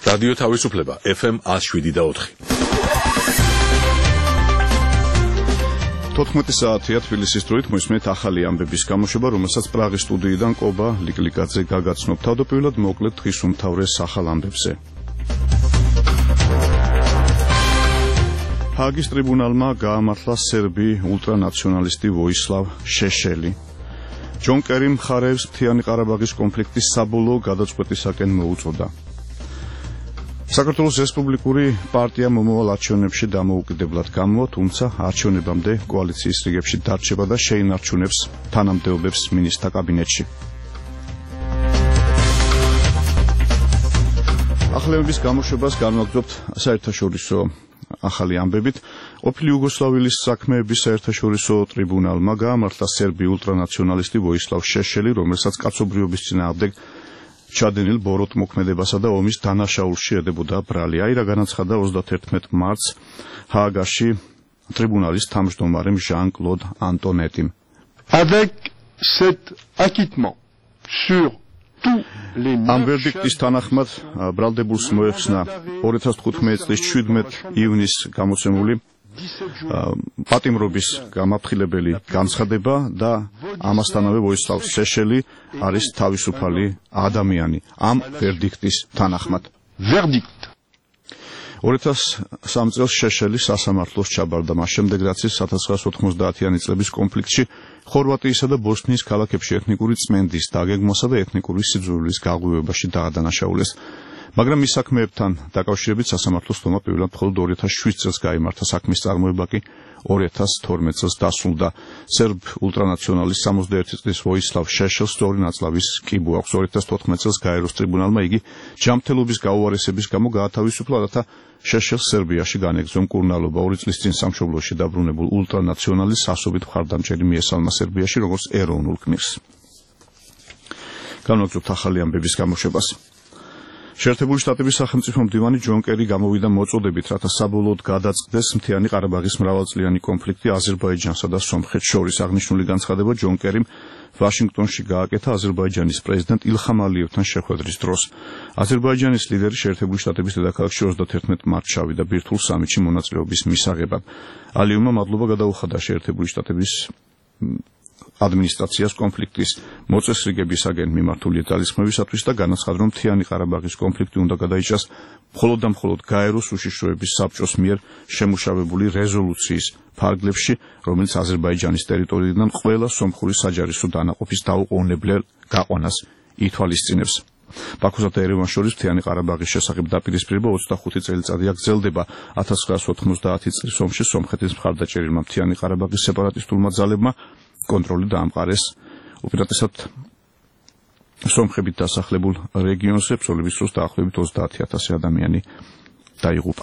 რადიო თავისუფლება FM 107.4. 14 საათია თბილისის დროით მოისმენთ ახალი ამბების გამოშვება, რომელსაც პრაღის სტუდიიდან კობა ლიკლიკაძე გაგაცნობ. თავდაპირველად მოკლედ დღის უმთავრეს ახალ ამბებზე. ჰაგის ტრიბუნალმა გაამართლა სერბი ულტრანაციონალისტი ვოისლავ შეშელი. ჯონ კერი მხარეებს მთიანი ყარაბაღის კონფლიქტის საბოლოო გადაწყვეტისაკენ მოუწოდა. საქართველოს რესპუბლიკური პარტია მომავალ არჩევნებში დამოუკიდებლად გამოვა, თუმცა არჩევნებამდე კოალიციის რიგებში დარჩება და შეინარჩუნებს თანამდებობებს მინისტრთა კაბინეტში. ახლებების გამოშვებას განვაგრძობთ საერთაშორისო ახალი ამბებით. ყოფილი იუგოსლავიის საქმეების საერთაშორისო ტრიბუნალმა გაამართლა სერბი ულტრანაციონალისტი ვოისლავ შეშელი, რომელსაც კაცობრიობის წინააღმდეგ ჩადენილ ბოროტ მოქმედებასა და ომის დანაშაულში ედებოდა ბრალი. აირა განაცხადა 31 მარტს ჰააგაში ტრიბუნალის თავმჯდომარემ ჟან-კლოდ ანტონეტიმ. Avec cet acquittement sur ამ ვერდიქტის თანახმად ბრალდებულს მოეხსნა 2015 წლის 17 ივნის გამოცემული პატიმრობის გამაფრთხილებელი განცხადება და ამასთანავე ვოისლავ შეშელი არის თავისუფალი ადამიანი ამ ვერდიქტის თანახმად. 2003 წელს შეშელი სასამართლოს ჩაბარდა, მას შემდეგ რაც ის 1990-იანი წლების კონფლიქტში ხორვატიისა და ბოსნიის ქალაქებში ეთნიკური წმენდის დაგეგმვასა და ეთნიკური სიძულვილის გაღვივებაში დაადანაშაულეს. მაგრამ მის საქმეებთან დაკავშირებით სასამართლოს თომა პირველად მხოლოდ 2007 წელს გაიმართა, საქმის წარმოება კი 2012 წელს დასრულდა. სერბ ულტრანაციონალის 61 წლის ვოისლავ შეშელს სწორი ნაწლავის კიბო აქვს. 2014 წელს გაეროს ტრიბუნალმა იგი ჯანმრთელობის გაუარესების გამო გაათავისუფლა, რათა შეშელს სერბიაში განეგზო მკურნალობა. 2 წლის წინ სამშობლოში დაბრუნებულ ულტრანაციონალის ასობით მხარდამჭერი მიესალმა სერბიაში როგორც ეროვნულ გმირს. განვაგრძობთ ახალი ამბების გამოშვებას. შეერთებული შტატების სახელმწიფო მდივანი ჯონ კერი გამოვიდა მოწოდებით, რათა საბოლოოდ გადაწყდეს მთიანი ყარაბაღის მრავალწლიანი კონფლიქტი აზერბაიჯანსა და სომხეთს შორის. აღნიშნული განცხადება ჯონ კერიმ ვაშინგტონში გააკეთა აზერბაიჯანის პრეზიდენტ ილხამ ალიევთან შეხვედრის დროს. აზერბაიჯანის ლიდერი შეერთებული შტატების დედაქალაქში 31 მარტს ჩავიდა ბირთვულ სამიტში მონაწილეობის მისაღებად. ალიევმა მადლობა გადაუხადა შეერთებული შტატების ადმინისტრაციას კონფლიქტის მოწესრიგებისაგან მიმართული ძალისხმევისათვის და განაცხადა, რომ მთიანი ყარაბაღის კონფლიქტი უნდა გადაიჭრას მხოლოდ და მხოლოდ გაეროს უშიშროების საბჭოს მიერ შემუშავებული რეზოლუციის ფარგლებში, რომელიც აზერბაიჯანის ტერიტორიიდან ყველა სომხური საჯარისო დანაყოფის დაუყოვნებლელ გაყვანას ითვალისწინებს. ბაქოსა და ერევანს შორის მთიანი ყარაბაღის შესახებ დაპირისპირება 25 წელიწადია გრძელდება. 1990 წლის ომში სომხეთის მხარდაჭერილმა მთიანი ყარაბაღის სეპარატისტულმა ძალებმა კონტროლი დაამყარეს. უპირატესად სომხებით დასახლებულ რეგიონზე ბრძოლების დროს დაახლოებით 30,000 ადამიანი დაიღუპა.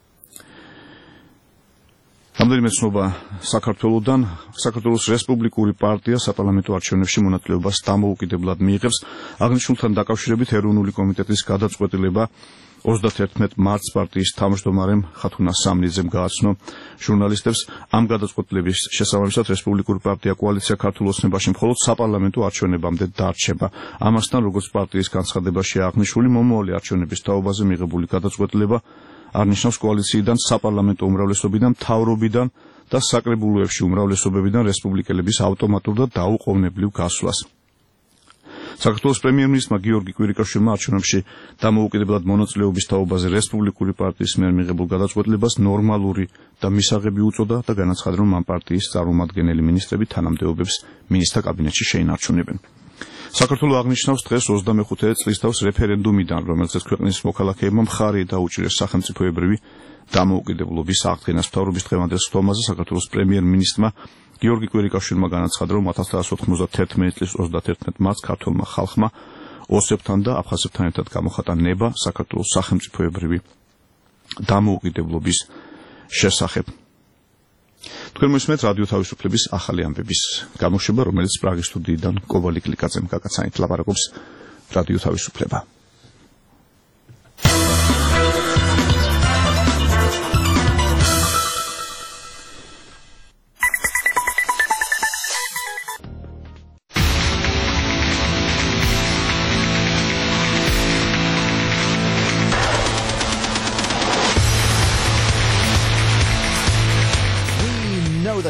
რამდენიმე ცნობა საქართველოსდან. საქართველოს რესპუბლიკური პარტია საპარლამენტო არჩევნებში მონაწილეობას დამოუკიდებლად მიიღებს. აღნიშნულთან დაკავშირებით ეროვნული კომიტეტის გადაწყვეტილება 31 მარტს პარტიის თავმჯდომარემ ხათუნა სამნიძემ გააცნო ჟურნალისტებს. ამ გადაწყვეტილების შესაბამისად რესპუბლიკური პარტია კოალიცია ქართულ ოცნებაში მხოლოდ საპარლამენტო არჩევნებამდე დარჩება. ამასთან, როგორც პარტიის განცხადებაში აღნიშნული, მომავალი არჩევნების თაობაზე მიღებული გადაწყვეტილება არნიშნავს კოალიციიდან, საპარლამენტო უმრავლესობიდან, მთავრობიდან და საკრებულოებში უმრავლესობებიდან რესპუბლიკელების ავტომატურ და დაუყოვნებლივ გასვლას. საქართველოს პრემიერ-მინისტრმა გიორგი კვირიკაშვილმა არჩევნებში დამოუკიდებლად მონაწილეობის თაობაზე რესპუბლიკური პარტიის მიერ მიღებულ გადაწყვეტილებას ნორმალური და მისაღები უწოდა და განაცხადა, რომ ამ პარტიის წარმომადგენელი მინისტრები თანამდებობებს მინისტრთა კაბინეტში შეინარჩუნებენ. საქართველო აღნიშნავს დღეს 25 წლის თავს რეფერენდუმიდან, რომელზეც ქვეყნის მოქალაქეებმა მხარი დაუჭირეს სახელმწიფოებრივი დამოუკიდებლობის აღდგენას. მთავრობის დღევანდელ სხდომაზე საქართველოს პრემიერ-მინისტრმა გიორგი კვირიკაშვილმა განაცხადა, რომ 1991 წლის 31 მარტს ქართულმა ხალხმა ოსებთან და აფხაზებთან ერთად გამოხატა ნება საქართველოს სახელმწიფოებრივი დამოუკიდებლობის შესახებ. თქვენ მოსმენთ რადიო თავისუფლების ახალი ამბების გამოშვება, რომელიც პრაღის სტუდიიდან კობა ლიკლიკაძემ გაგაცანით. ლაპარაკობს რადიო თავისუფლება.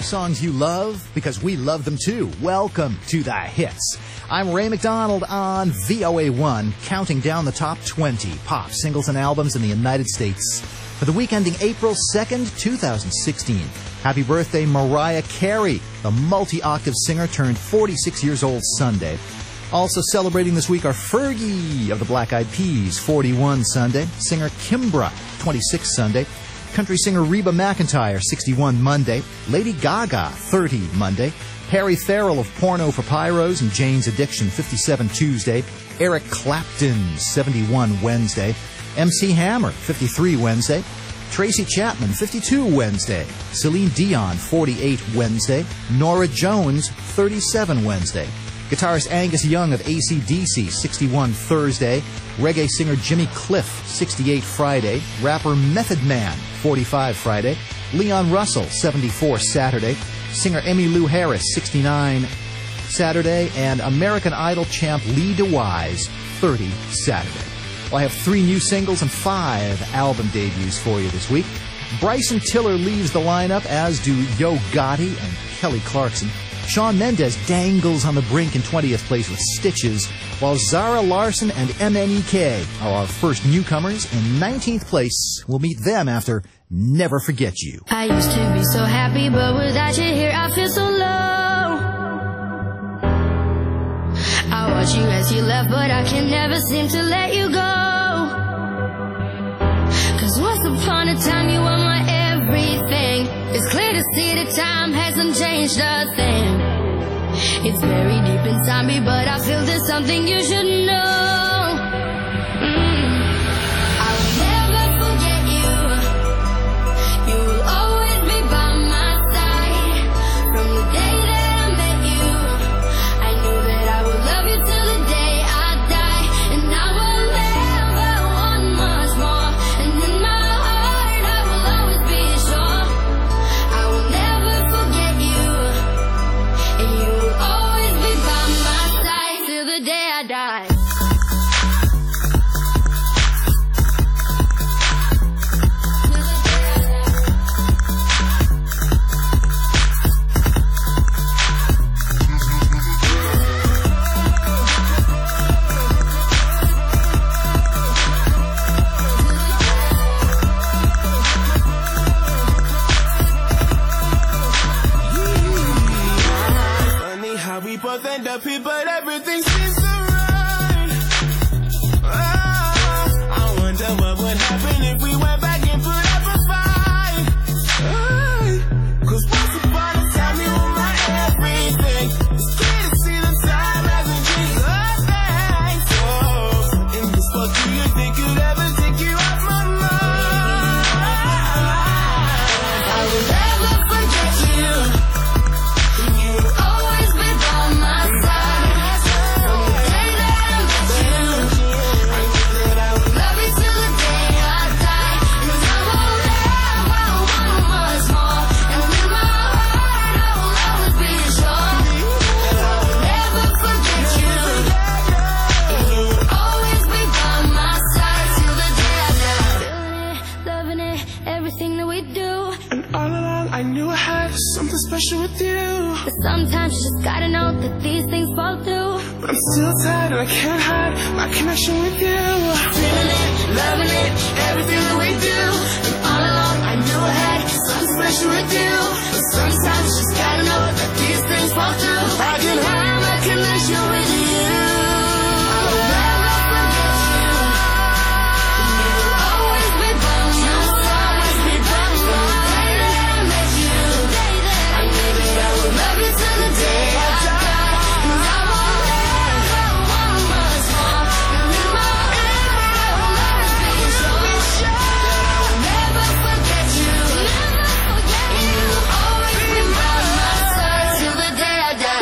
songs you love because we love them too. Welcome to The Hits. I'm Ray McDonald on VOA1, counting down the top 20 pop singles and albums in the United States for the week ending April 2nd, 2016. Happy birthday, Mariah Carey. The multi-octave singer turned 46 years old Sunday. Also celebrating this week are Fergie of the Black Eyed Peas, 41 Sunday. Singer Kimbra, 26 Sunday. Country singer Reba McEntire, 61 Monday. Lady Gaga, 30 Monday. Perry Farrell of Porno for Pyros and Jane's Addiction, 57 Tuesday. Eric Clapton, 71 Wednesday. MC Hammer, 53 Wednesday. Tracy Chapman, 52 Wednesday. Celine Dion, 48 Wednesday. Norah Jones, 37 Wednesday. Guitarist Angus Young of AC/DC, 61 Thursday. Reggae singer Jimmy Cliff, 68 Friday. Rapper Method Man, 45 Friday. Leon Russell, 74 Saturday. Singer Emmylou Harris, 69 Saturday. And American Idol champ Lee DeWise, 30 Saturday. Well, I have 3 new singles and 5 album debuts for you this week. Bryson Tiller leaves the lineup, as do Yo Gotti and Kelly Clarkson. Shawn Mendes dangles on the brink in 20th place with Stitches, while Zara Larsson and MNEK are our first newcomers. In 19th place, we'll meet them after Never Forget You. I used to be so happy, but without you here, I feel so low. I watch you as you left, but I can never seem to let you go. 'Cause once upon a time, you were my everything. It's clear to see that time hasn't changed a thing. It's very deep inside me, but I feel there's something you should know. I will never forget you. You will always be by my side. From the day that I met you, I knew that I would love you till the day I die. And I will never want much more. And in my heart, I will always be sure. I will never forget you. And you will always be by my side till the day I die. End up here, but everything seems so right. Oh, I wonder what would happen if we went back and put up a fight. 'Cause once upon a time you were my everything. It's clear to see the time hasn't changed a thing. So, in this world, do you think you'd ever take you off my mind? I will never forget you. You will always be by my side. From the day that I met you, I knew that I would love you till the day I die. 'Cause I will never want much more. And in my heart, I will always be sure. And I will never forget you. And you will always be by my side till the day I die. Feeling it, loving it, everything that we do. And all along I knew I had something special with you. But sometimes you just gotta know that these things fall through. But I'm still tired and I can't hide my connection with you. Feeling it, loving it, everything that we do. And all along I knew I had something special with you. But sometimes you just gotta know that these things fall through. I can hide my connection with you. I will never forget you. And you will always be by my side. Always be by my side. From the day that I met you, I knew that I would love you till the day I die. And I will never want much more. And in my heart, I will always be sure that I will never forget you. And you will always be by my side till the day I die.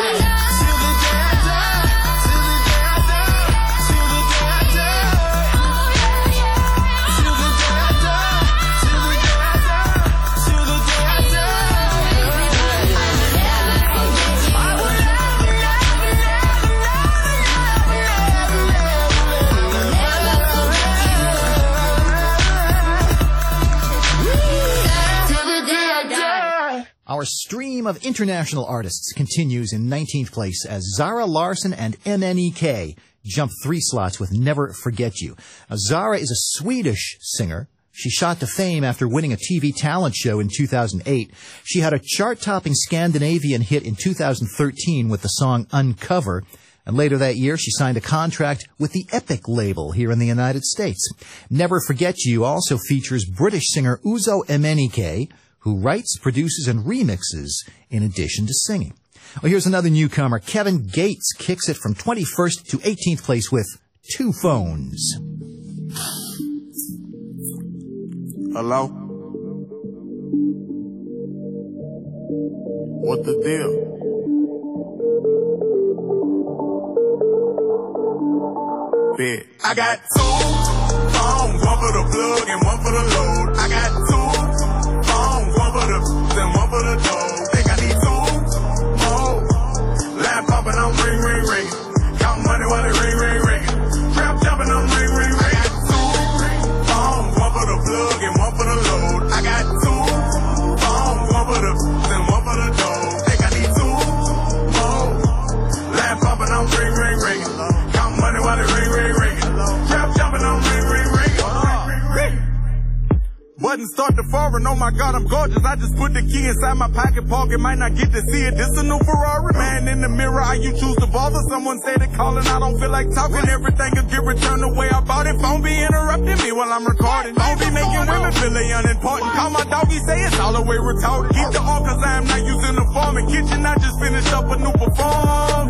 stream of international artists continues in 19th place as Zara Larsson and MNEK jump 3 slots with Never Forget You. Zara is a Swedish singer. She shot to fame after winning a TV talent show in 2008. She had a chart-topping Scandinavian hit in 2013 with the song Uncover. And later that year, she signed a contract with the Epic label here in the United States. Never Forget You also features British singer Uzo Emenike, who writes, produces, and remixes in addition to singing. Well, here's another newcomer. Kevin Gates kicks it from 21st to 18th place with Two Phones. Hello? What the deal? Bet. I got 2 phones, one for the plug and one for the load. I got 2 phones, one for the and one for the dough. Think I need 2 more. Line popping, I'm ring, ring, ring. Count money while it ring, ring, ring. Trap jumping, I'm ring, ring, ring. I got 2 phones, one for the plug and one for the load. I got 2 phones, one for the and one for the dough. Think I need 2 more. Line popping, I'm ring, ring, ring. Count money while it ring, ring, ring. Trap jumping, I'm ring, ring, ring. Button start to foreign, oh my God, I'm gorgeous. I just put the key inside my pocket, pocket, might not get to see it. This a new Ferrari, man in the mirror. How you choose to bother? Someone said it calling, I don't feel like talking. Everything will get returned the way I bought it. Phone be interrupting me while I'm recording. Phone be making women feel they unimportant. Call my doggy, say it's all the way retarded. Keep the all cause I am not using the form. In kitchen, I just finished up a new perform.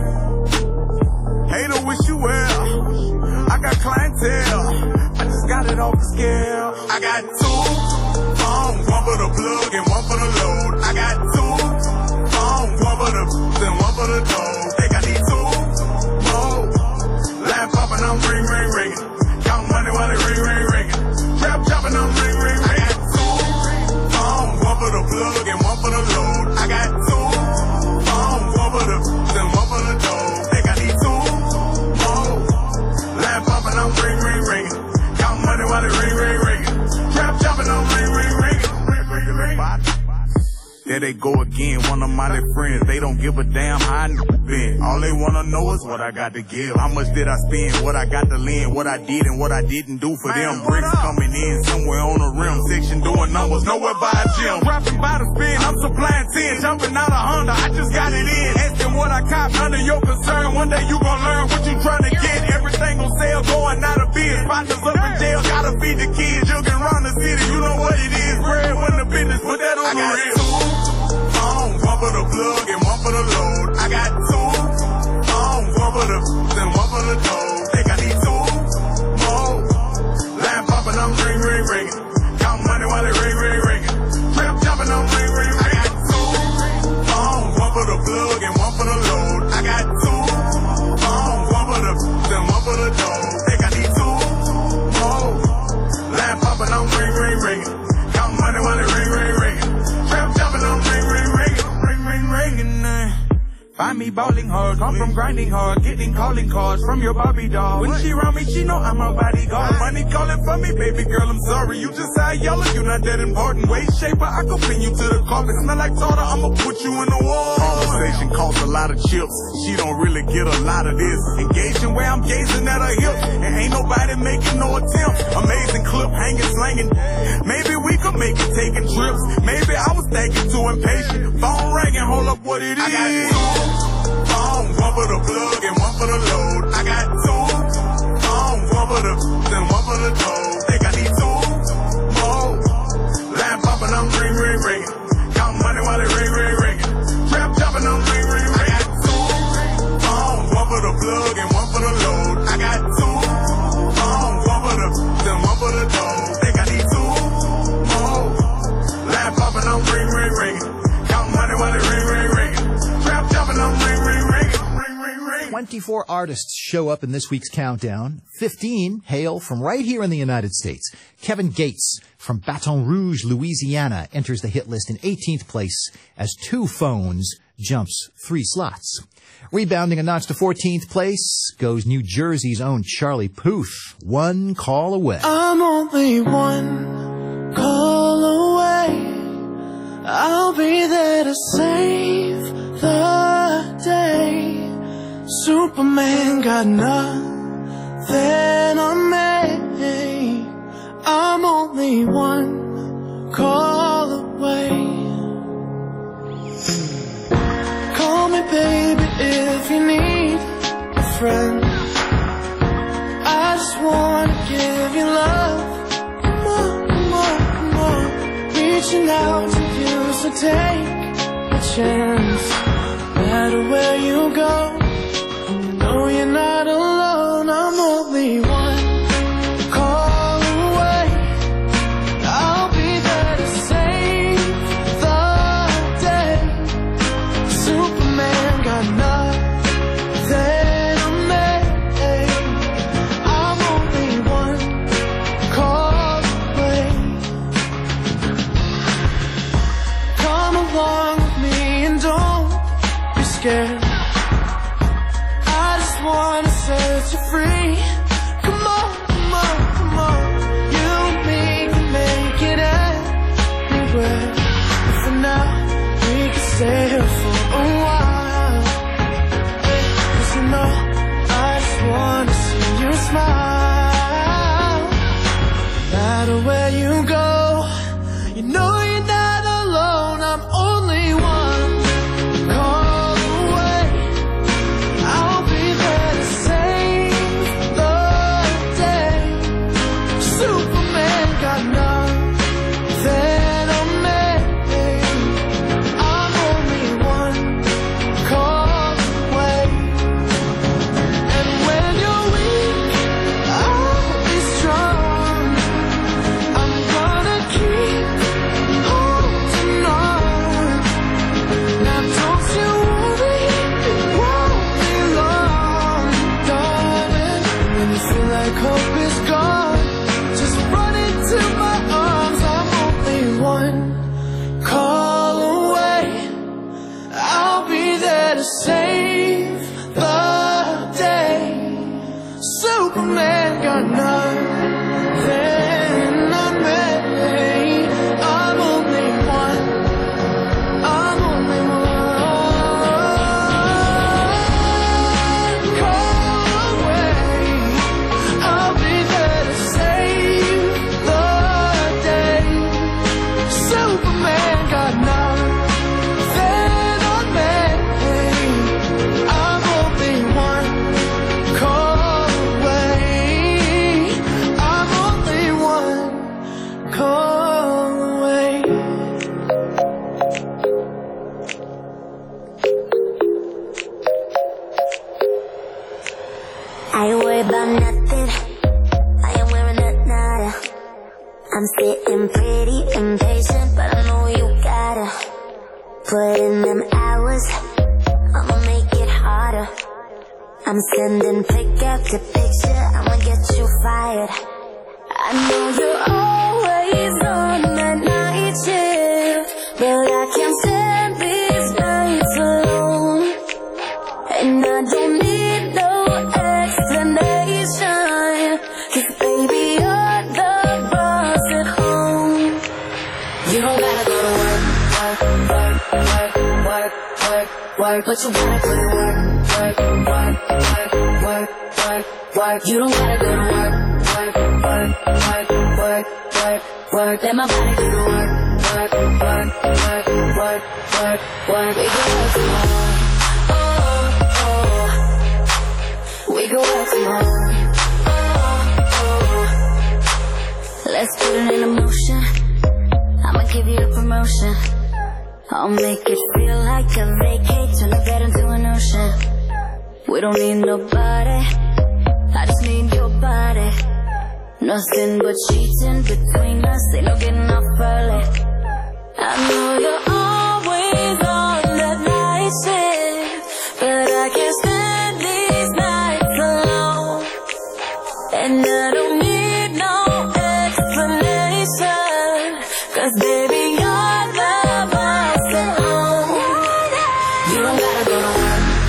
Hater, wish you well. I got clientele. I just got it off the scale. I got 2 phones, one for the plug and one for the load. I got 2 phones, one for the and one for the dough. Think I need 2 more. Line popping, I'm ring, ring, ringing. Count money while it ring, ring, ringing. Trap chopping, I'm ring, ring, ringing. I got 2 phones, one for the plug and one for the load. I got 2 phones, one for the and one for the dough. Think I need 2 more. Line popping, I'm ring, ring, ringing. Count money while it ring, ring, ringing. Trap chopping, I'm ring, ring, ringing. Ring, ring, ring. There they go again, one of my little friends. They don't give a damn how I been. All they wanna know is what I got to give. How much did I spend? What I got to lend? What I did and what I didn't do for them. Bricks coming in somewhere on the rim. Section doing numbers, nowhere by a gym. Rapping by the spin, I'm supplying 10. Jumping out of Honda, I just got it in. Asking what I cop, none of your concern. One day you gon' learn what you trying to get. Everything on sale, going out of biz. Partners up in jail, gotta feed the kids. Jugging around the city, you know what it is. Bread when the business, put that on the real. One for the plug and one for the load. I got 2 phones, one for the and one for the dough. Think I need 2 more. Line popping, I'm ring, ring, ringing. Count money while it ring, ring, ringing. Trap jumping, I'm ring, ring, ringing. I got 2 phones, one for the plug and one for the load. I got 2 phones, one for the and one for the dough. Think I need 2 more. Line popping, I'm ring, ring, ringing. Count money while it ring, ring, ringing. Trap jumping, I'm ring, ring, ringing. Find me bowling hard, come from grinding hard, getting calling cards from your Barbie doll. When she around me, she know I'm a bodyguard. Money calling for me, baby girl, I'm sorry. You just high yellow, you not that important. Waist shaper, I could pin you to the carpet. Smell like tartar, I'ma put you in the wall. Conversation costs a lot of chips. She don't really get a lot of this. Engaging where I'm gazing at her hips. And ain't nobody making no attempts. Amazing clip, hanging, slanging. Maybe we could make it taking trips. Maybe I was thinking too impatient. Phone ringing, hold up what it is. I got 2 phones, one for the plug and one for the load. I got 2 phones, one for the and one for the dough. Think I need 2 more. Line popping, I'm ring, ring, ringing. Count money while it ring, ring, ringing. Trap jumping, I'm ring, ring, ringing. I got 2 phones, one for the plug and one for the load. I got 2 phones, one for the and one for the dough. Think I need 2 more. Line popping, I'm ring, ring, ringing. Count money while it ring, ring, ringing. Trap jumping, I'm ring, ring, ringing. Ring, ring, ring. 24 artists show up in this week's countdown. 15 hail from right here in the United States. Kevin Gates from Baton Rouge, Louisiana, enters the hit list in 18th place as Two Phones jumps 3 slots. Rebounding a notch to 14th place goes New Jersey's own Charlie Puth, One Call Away. I'm only one call away. I'll be there to save the day. Superman got nothing on me. I'm only one call away. Call me baby if you need a friend. I just wanna give you love. More. Reaching out to you, so take a chance. No matter where you go, you know you're not alone. I'm only one call away. I'll be there to save the day. Superman got nothing on me. I'm only one call away. Come along with me and don't be scared. I just wanna set you free. Come on. You and me can make it anywhere. For now, we can stay here for a while. 'Cause you know, I just wanna see you smile. No matter where you go, you know you're not alone. I'm only one call away. I'll be there to save the day. Superman got nothing on me. I'm only one call away. And when you're weak, I'll be strong. I'm gonna keep holding on. Now don't you worry, it won't be long, darling. When you feel like hope is gone, just run into my arms. I'm only one call away. I'll be there to save the day. Superman got nothing on me. I'm only one call away. I'll be there to save the day. Superman got nothing on me. I'm only one call away. I'm only one call away. I ain't worried about nothing. I am wearing a nada. I'm sitting pretty impatient, but I know you gotta put in them hours. I'ma make it harder. I'm sending pick after picture. I'ma get you fired. I know you're always on that night shift, but I can't stand these nights alone. And I don't need no explanation, 'cause baby you're the boss at home. You don't gotta go to work, but you gotta put in work. You don't gotta go to work, let my body do the work. We go out tomorrow. We go out tomorrow. Let's put it in motion. I'ma give you the promotion. I'll make it feel like a vacate, turn the bed into an ocean. We don't need nobody, I just need your body. Nothing but cheating between us, ain't no getting off early. I know you're always on that night shift, but I can't stand these nights alone. And I don't need no explanation, 'cause baby you're the boss at home. You don't gotta go to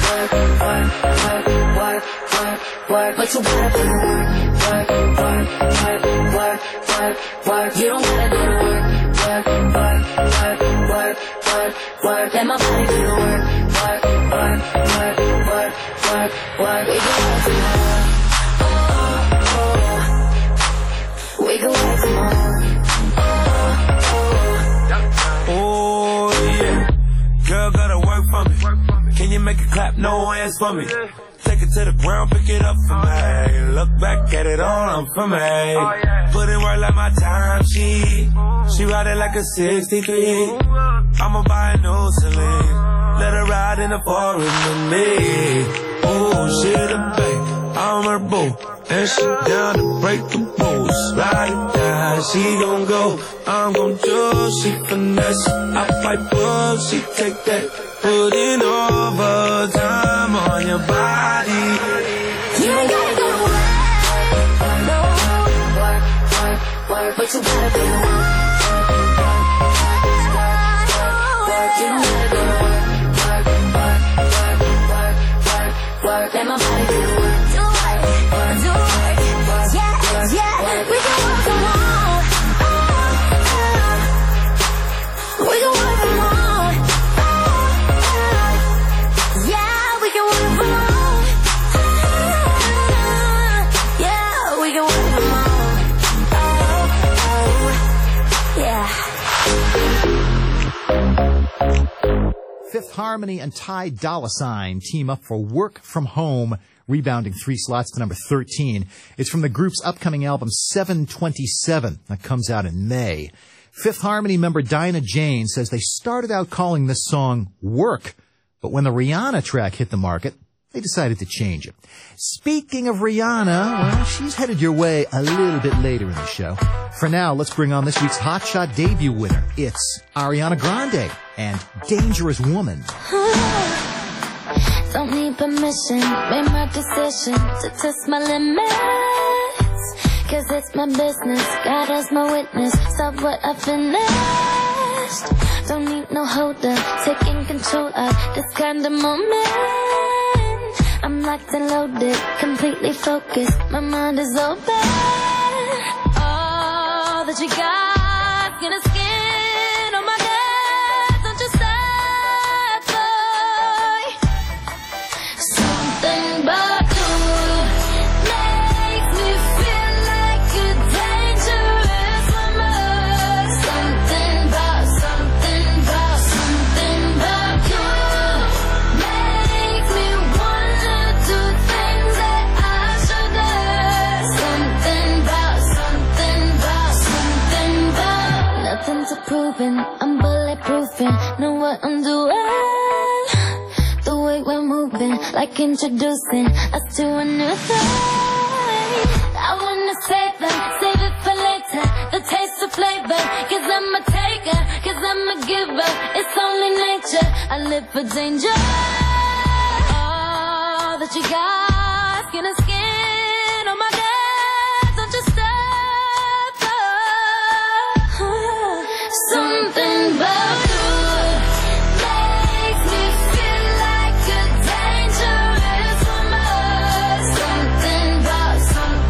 work, but you gotta put in work. You don't gotta go to work, Let my body do the work, work, work, work, work, work, work. We can work some more. Oh, oh. We can work some more. Oh, yeah. Girl, gotta work for me. Can you make it clap? No hands for me. Take it to the ground, pick it up for me. Look back at it all, I'm for me. Put it right like my time sheet. She ride it like a 63. I'ma buy a new Celine. Let her ride in the forest with me. Oh, she the babe, I'm her boo. And she down to break the rules. Ride it down, she gon' go. I'm gon' do, she finesse. I fight bull, she take that. Put in overtime on your body. You ain't gotta go to work, no, work, work, work, but you gotta do the work. You gotta go to work, work, work, work, work, work, work. Let my body do the work. Do work, do work, yeah, yeah. We can work from home. We can work from home. Yeah, we can work from home. Yeah, we can work from home. Yeah. Fifth Harmony and Ty Dolla $ign team up for Work From Home, rebounding 3 slots to number 13. It's from the group's upcoming album 727 that comes out in May. Fifth Harmony member Dinah Jane says they started out calling this song Work, but when the Rihanna track hit the market, they decided to change it. Speaking of Rihanna, well, she's headed your way a little bit later in the show. For now, let's bring on this week's Hot Shot debut winner. It's Ariana Grande and Dangerous Woman. Don't need permission, made my decision to test my limits. Cause it's my business, God as my witness, stop what I finished. Don't need no holder, taking control of this kind of moment. I'm locked and loaded, completely focused, my mind is open. All that you got, gonna skin on my head, don't you stop, boy. Something about you makes me feel like a dangerous woman. Something about you makes me wanna do things that I shouldn't. Something about nothing to proving, I'm bulletproofing, know what I'm doing. The way we're moving, like introducing us to a new thing. I wanna save it for later, the taste of flavor. Cause I'm a taker, cause I'm a giver, it's only nature, I live for danger. All that you got, skin to skin on my head, don't you stop, oh. Something about you makes me feel like a dangerous woman. Something about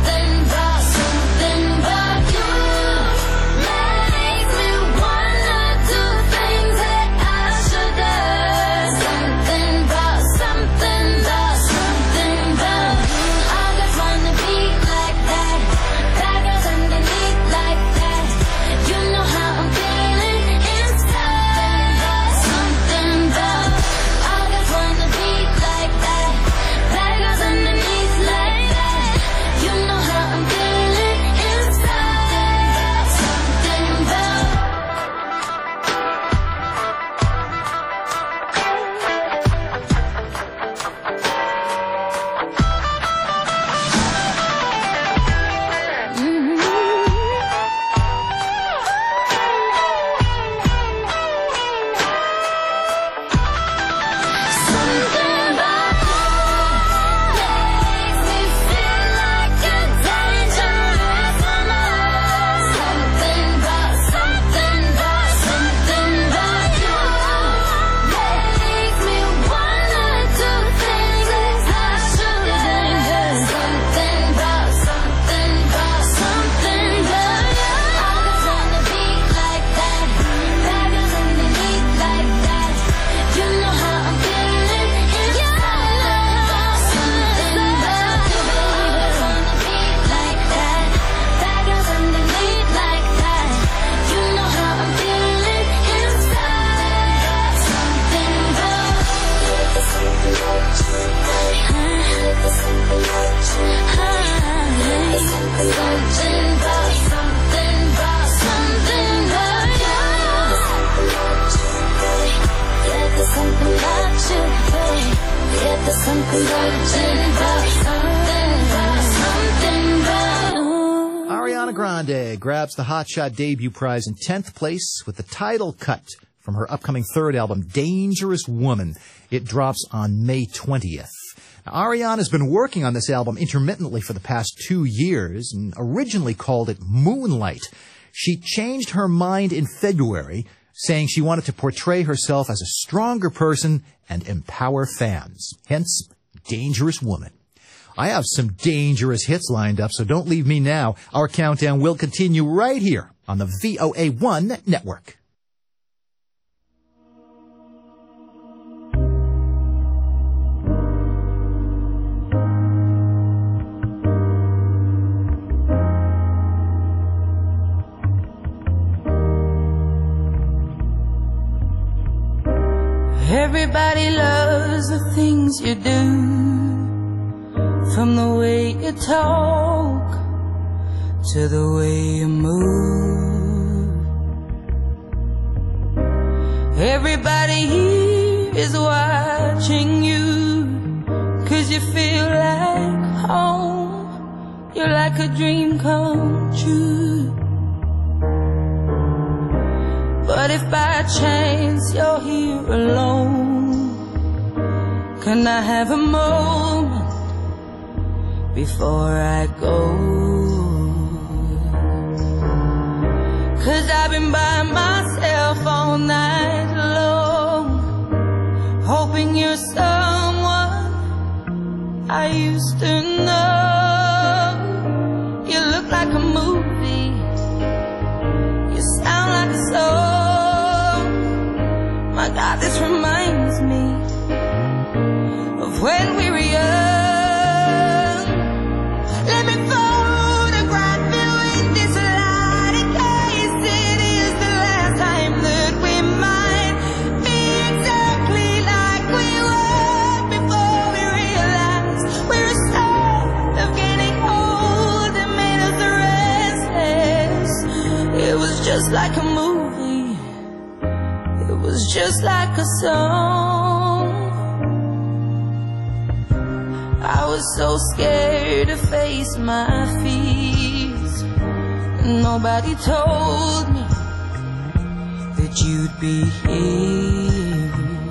you makes me wanna do things that I shouldn't. Something about Ariana Grande grabs the Hot Shot debut prize in 10th place with the title cut from her upcoming third album, Dangerous Woman. It drops on May 20th. Now, Ariana's been working on this album intermittently for the past 2 years and originally called it Moonlight. She changed her mind in February, saying she wanted to portray herself as a stronger person and empower fans. Hence, Dangerous Woman. I have some dangerous hits lined up, so don't leave me now. Our countdown will continue right here on the VOA1 network. Everybody loves the things you do. From the way you talk to the way you move, everybody here is watching you, 'cause you feel like home. You're like a dream come true. But if by chance you're here alone, can I have a moment before I go? 'Cause I've been by myself all night long, hoping you're someone I used to know. You look like a movie, you sound like a song. My God, this reminds me of when we were young. Just like a movie, it was just like a song. I was so scared to face my fears. Nobody told me that you'd be here.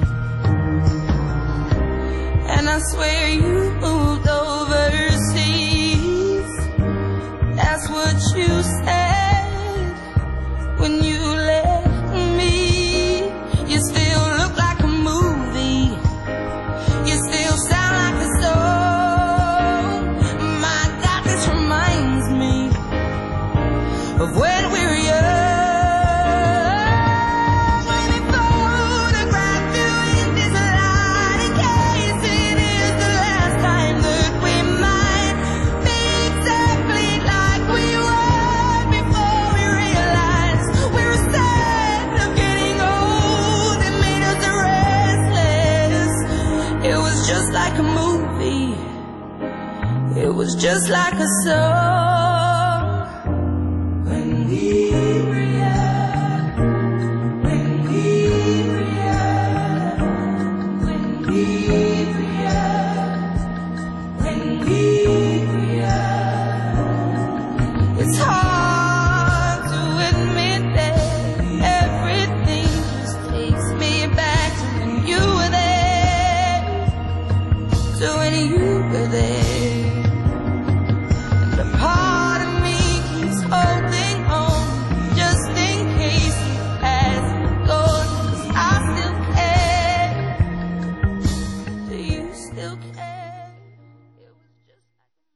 And I swear you moved overseas. That's what you said. When you left me, you still look like a movie. You still sound like a song. My God, this reminds me of when we were young. Let me photograph you in this light, in case it is the last time that we might be exactly like we were before we realized we were sad of getting old. It made us restless. It was just like a movie. It was just like a song. When we were young, when we were young, when we were young, when we were young. It's hard to admit that everything just takes me back to when you were there, to when you were there. And a part of me keeps holding on, just in case you pass me goes, 'cause I still care. Do you still care? It was just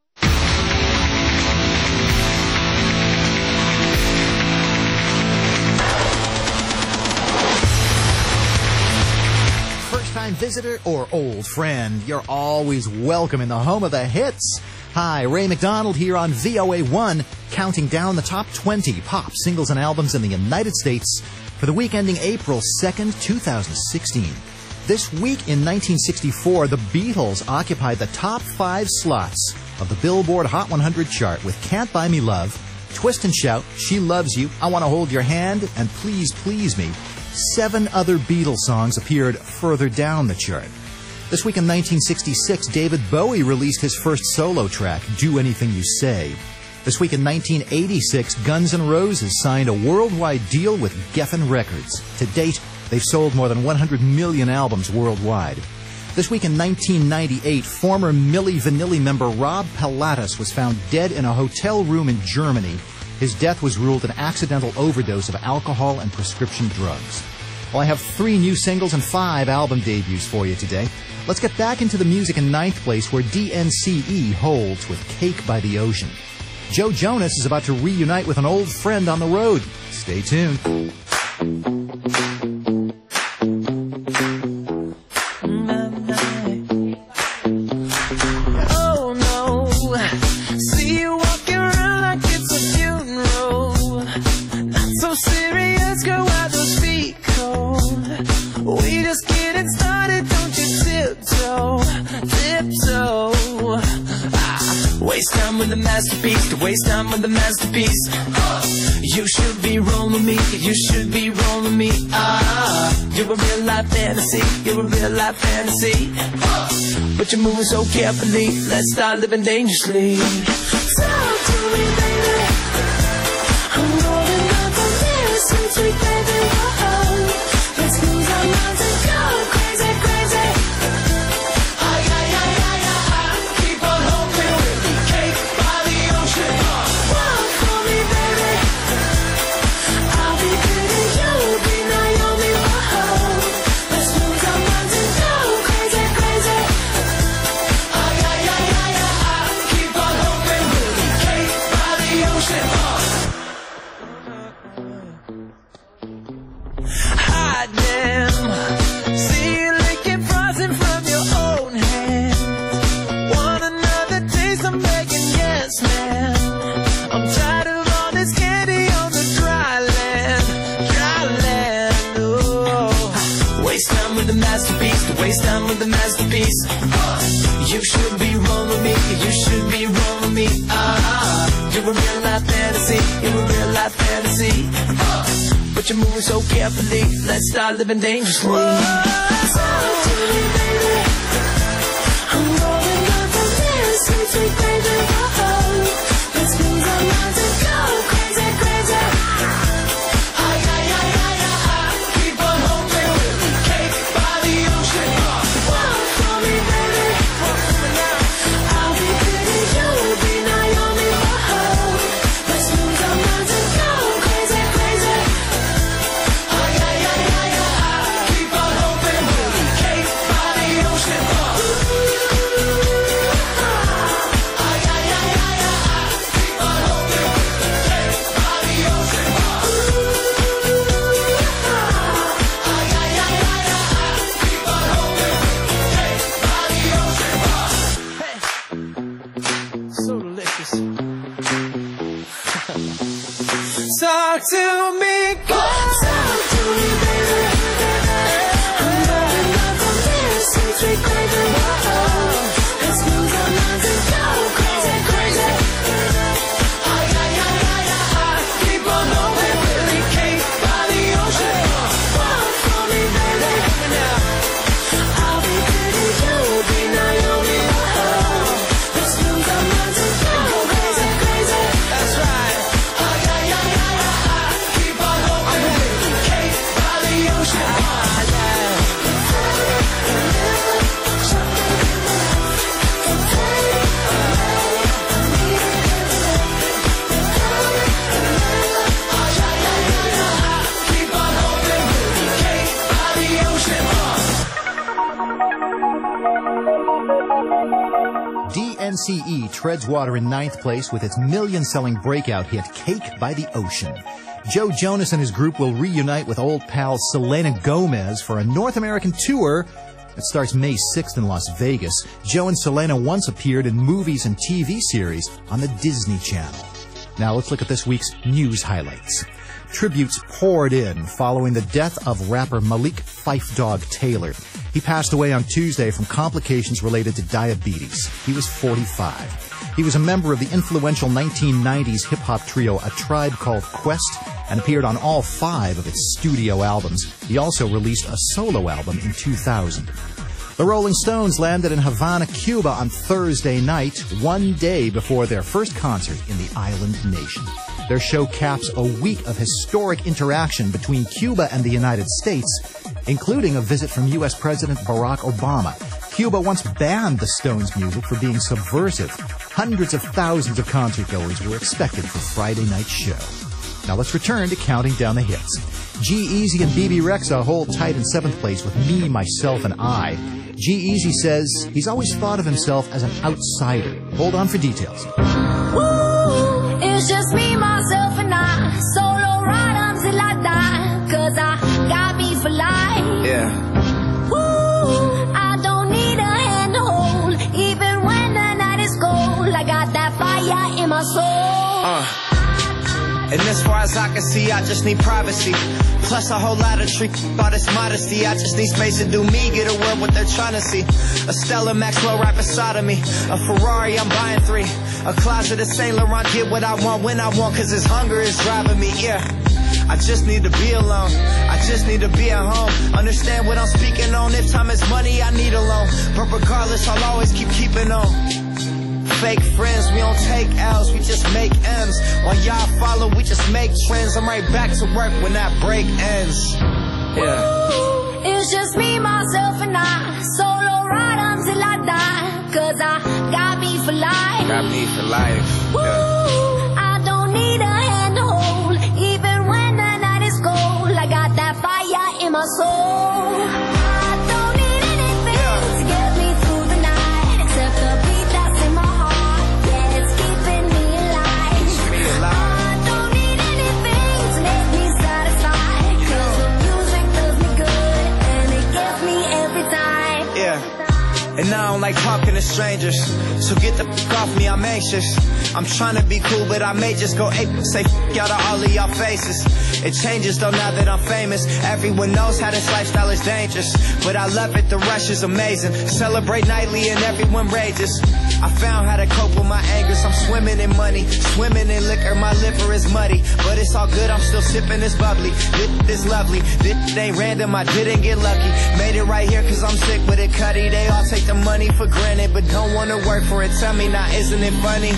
First-time visitor or old friend, you're always welcome in the home of the hits. Hi, Ray McDonald here on VOA1, counting down the top 20 pop singles and albums in the United States for the week ending April 2nd, 2016. This week in 1964, the Beatles occupied the top 5 slots of the Billboard Hot 100 chart with Can't Buy Me Love, Twist and Shout, She Loves You, I Want to Hold Your Hand, and Please Please Me. 7 other Beatles songs appeared further down the chart. This week in 1966, David Bowie released his first solo track, Do Anything You Say. This week in 1986, Guns N' Roses signed a worldwide deal with Geffen Records. To date, they've sold more than 100 million albums worldwide. This week in 1998, former Milli Vanilli member Rob Pilatus was found dead in a hotel room in Germany. His death was ruled an accidental overdose of alcohol and prescription drugs. Well, I have 3 new singles and 5 album debuts for you today. Let's get back into the music in 9th place, where DNCE holds with Cake by the Ocean. Joe Jonas is about to reunite with an old friend on the road. Stay tuned. Oh no, see you walking around like it's a funeral. Not so serious, girl, why those feet cold? We just getting started, don't you tiptoe, tiptoe. Waste time with a masterpiece, to waste time with a masterpiece. You should be rolling me, you should be rolling me. You're a real life fantasy, you're a real life fantasy. But you're moving so carefully, let's start living dangerously. Talk to me, baby. I'm rolling up on this, sweet, sweet baby. Whoa. Let's lose our minds and go crazy, crazy. Ay, ay, ay, ay, ay. Keep on hoping with me, cake by the ocean. Walk for me, baby. I'll be pretty, you'll be Naomi. Whoa. Let's lose our minds and go crazy, crazy. Ay, ay, ay, ay, ay. Keep on hoping with me, cake by the ocean. Hot damn, see you licking frosting from your own hand. Want another taste? I'm begging, yes, man. I'm tired of all this candy on the dry land, dry land. Oh, waste time with the masterpiece, to waste time with the masterpiece. You should be rolling me, you should be rolling me. You're a real life fantasy, you're a real life fantasy. But you're moving so carefully, let's start living dangerously. Talk to me, baby. I'm rolling up on this, sweet, sweet baby. Whoa. Let's lose our minds and go crazy, crazy. Ay, ay, ay, ay, ay. Keep on hoping with me, cake by the ocean. Walk for me, baby. I'll be pretty, you'll be Naomi. Whoa. Let's lose our minds and go crazy, crazy. Ay, ay, ay, ay, ay. Keep on hoping with me, cake by the ocean. Ay, ay, ay, ay, ay. Keep on hoping with me, cake by the ocean. Ay, ay, ay, ay, ay. Keep on hoping with me, cake by the ocean. Hey, so delicious. Talk to me, girl. Talk to me, baby. I'm rolling up on this, sweet, sweet baby. Whoa. Let's lose our minds and go crazy, crazy. Ay, ay, ay, ay, ay. Keep on hoping with me, cake by the ocean. Walk for me, baby. I'll be pretty, you'll be Naomi. Whoa. Let's lose our minds and go crazy, crazy. That's right. Ay, ay, ay, ay, ay. Keep on hoping with me, cake by the ocean. Keep on hoping with me, cake by the ocean. DNCE treads water in 9th place with its million-selling breakout hit, Cake by the Ocean. Joe Jonas and his group will reunite with old pal Selena Gomez for a North American tour that starts May 6th in Las Vegas. Joe and Selena once appeared in movies and TV series on the Disney Channel. Now let's look at this week's news highlights. Tributes poured in following the death of rapper Malik Phife Dawg Taylor. He passed away on Tuesday from complications related to diabetes. He was 45. He was a member of the influential 1990s hip-hop trio A Tribe Called Quest and appeared on all 5 of its studio albums. He also released a solo album in 2000. The Rolling Stones landed in Havana, Cuba on Thursday night, one day before their first concert in the island nation. Their show caps a week of historic interaction between Cuba and the United States, including a visit from U.S. President Barack Obama. Cuba once banned the Stones' music for being subversive. Hundreds of thousands of concertgoers were expected for Friday night's show. Now let's return to counting down the hits. G-Eazy and BB Rexa hold tight in 7th place with Me, Myself, and I. G-Eazy says he's always thought of himself as an outsider. Hold on for details. Woo, it's just me, myself, and I. Solo ride until I die. 'Cause I got me for life. Yeah. Woo, I don't need a hand to hold. Even when the night is cold, I got that fire in my soul. And as far as I can see, I just need privacy. Plus a whole lot of trick about this modesty. I just need space to do me, get a word what they're trying to see. A Stella Maxwell right beside of me. A Ferrari, I'm buying 3. A closet of Saint Laurent, get what I want when I want, 'cause this hunger is driving me, yeah. I just need to be alone. I just need to be at home. Understand what I'm speaking on. If time is money, I need a loan. But regardless, I'll always keeping on. Fake friends, we don't take L's, we just make M's. While y'all follow, we just make trends. I'm right back to work when that break ends. Yeah. Ooh, it's just me, myself, and I. Solo ride until I die. 'Cause I got me for life. Got me for life. Woo, Yeah. I don't need a hand to hold. Even when the night is cold, I got that fire in my soul. I don't need anything to get me through the night, except the beat that's in my heart. Yeah, it's keeping me alive. I don't need anything to make me satisfied, 'cause the music does me good and it gets me every time. Yeah. And I don't like talking to strangers, so get the f*** off me, I'm anxious. I'm trying to be cool, but I may just go ape, say f*** y'all to all of y'all faces. It changes though now that I'm famous. Everyone knows how this lifestyle is dangerous, but I love it, the rush is amazing. Celebrate nightly and everyone rages. I found how to cope with my angers. I'm swimming in money, swimming in liquor. My liver is muddy, but it's all good, I'm still sipping this bubbly. This lovely, this ain't random, I didn't get lucky. Made it right here 'cause I'm sick with it, Cuddy. They all take the money for granted, but don't wanna work for it. Tell me now, isn't it funny?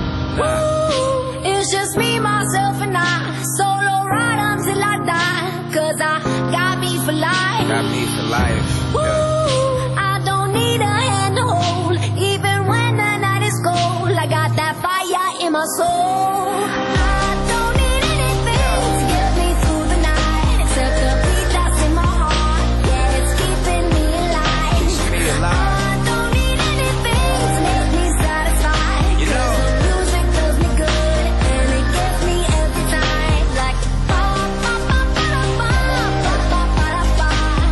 Woo, it's just me, myself, and I. Solo ride until I die. 'Cause I got me for life. Got me for life. Woo, I don't need a hand to hold. Even when the night is cold, I got that fire in my soul. I don't need anything to get me through the night, except the beat that's in my heart. Yeah, it's keeping me alive. I don't need anything to make me satisfied, 'cause the music does me good and it gets me every time. Like ba ba ba ba ba ba ba ba ba.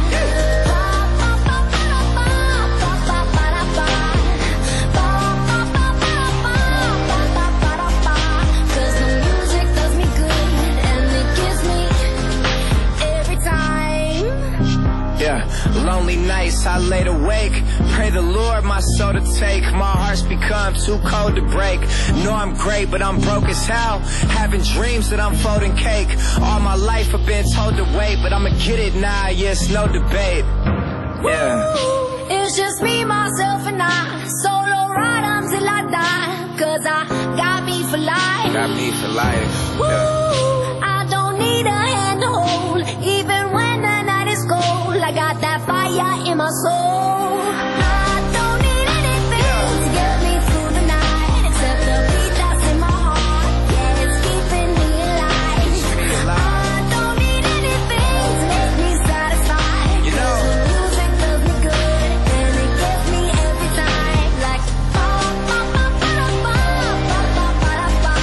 Cause the music does me good and it gives me every time. Yeah, lonely nights I laid awake, pray the Lord my soul to take. My heart's become too cold to break. Know I'm great, but I'm broke as hell. Having dreams that I'm folding cake. All my life I've been told to wait, but I'ma get it now, yes, no debate. Yeah. Ooh, it's just me, myself, and I. Solo ride until I die. 'Cause I got me for life. Got me for life. Yeah. Woo, I don't need a hand to hold. Even when the night is cold, I got that fire in my soul. I don't need anything to get me through the night, except the beat that's in my heart. Yeah, it's keeping me alive. I don't need anything to make me satisfied, 'cause the music does me good and it gets me every time. Like ba ba ba ba ba ba ba ba ba.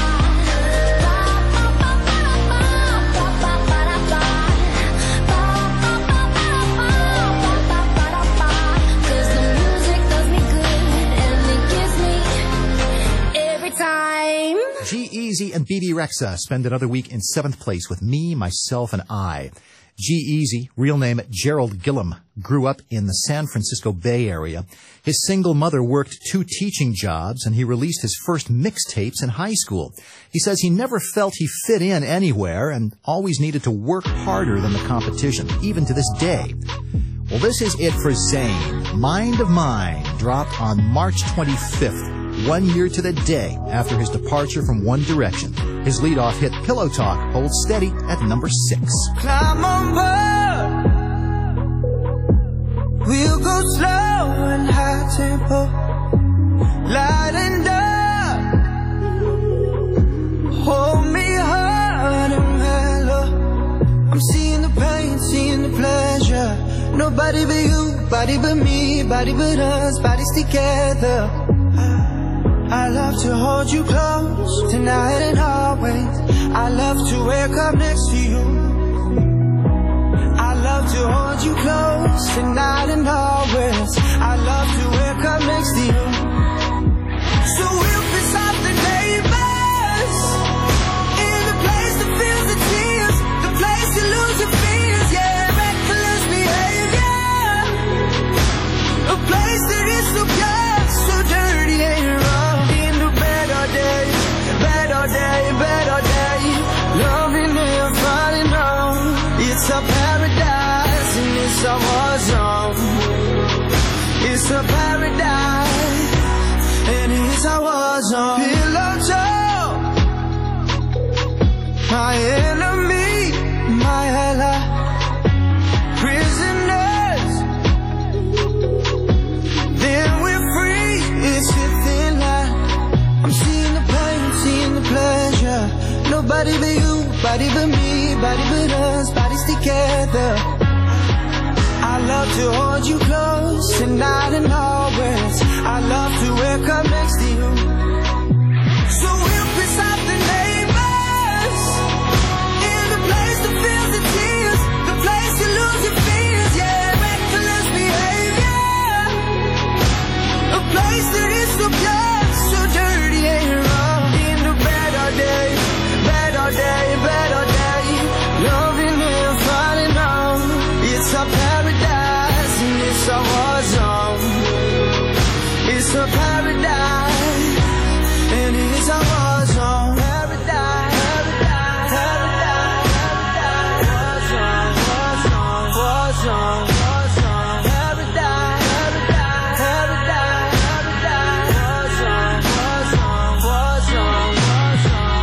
Cause the music does me good and it gives me every time. G-Eazy and BB Rexa spend another week in 7th place with Me, Myself, and I. G-Eazy, real name Gerald Gillum, grew up in the San Francisco Bay Area. His single mother worked 2 teaching jobs, and he released his first mixtapes in high school. He says he never felt he fit in anywhere and always needed to work harder than the competition, even to this day. Well, this is it for Zayn. Mind of Mine dropped on March 25th, 1 year to the day after his departure from One Direction. His lead-off hit Pillow Talk holds steady at number 6. Climb on board. We'll go slow and high tempo, light and dark. Hold me hard and mellow. I'm seeing the pain, seeing the pleasure. Nobody but you, body but me, body but us, bodies together. I love to hold you close, tonight and always. I love to wake up next to you. I love to hold you close, tonight and always. I love to wake up next to you. So we'll piss off the neighbors, in the place that feels the tears, the place you lose your fears, yeah, reckless behavior. A place that is so pure, so dirty and wrong. In the better day, better day, better day. Loving and falling on. It's a paradise and it's a war zone. It's a paradise and it's a war zone. Pillow talk, my enemy, my ally. Prisoners, then we're free. It's a thin line. I'm seeing the pain, seeing the pleasure. Nobody but you, body but me, body but us, bodies together. I love to hold you close, tonight and always. I love to wake up next to you. So we'll piss off the neighbors, in the place that feels the tears, the place you lose your fears, yeah, reckless behavior. A place that is so pure, so dirty and wrong. In the better day, better day, better day. Loving and falling on. It's a paradise and it's a war zone. It's a paradise and it's a war zone. Paradise, paradise, paradise, paradise. War zone, war zone, war zone. Paradise, paradise, paradise, paradise. War zone, war zone, war zone,